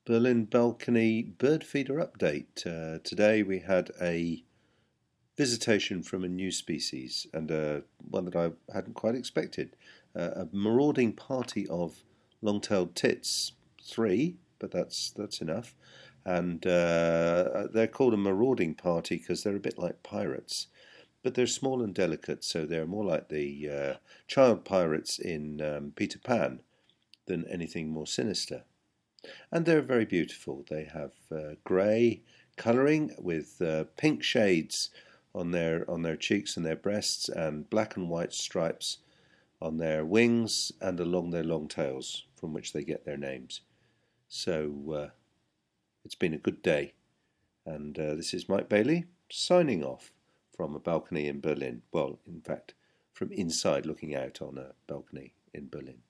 Berlin Balcony Bird Feeder update. Today we had a visitation from a new species and one that I hadn't quite expected. A marauding party of long-tailed tits, three, but that's enough. And they're called a marauding party because they're a bit like pirates, but they're small and delicate, so they're more like the child pirates in Peter Pan than anything more sinister. And they're very beautiful. They have grey colouring with pink shades on their cheeks and their breasts, and black and white stripes on their wings and along their long tails, from which they get their names. So it's been a good day, and this is Mike Bailey signing off from a balcony in Berlin. Well, in fact, from inside looking out on a balcony in Berlin.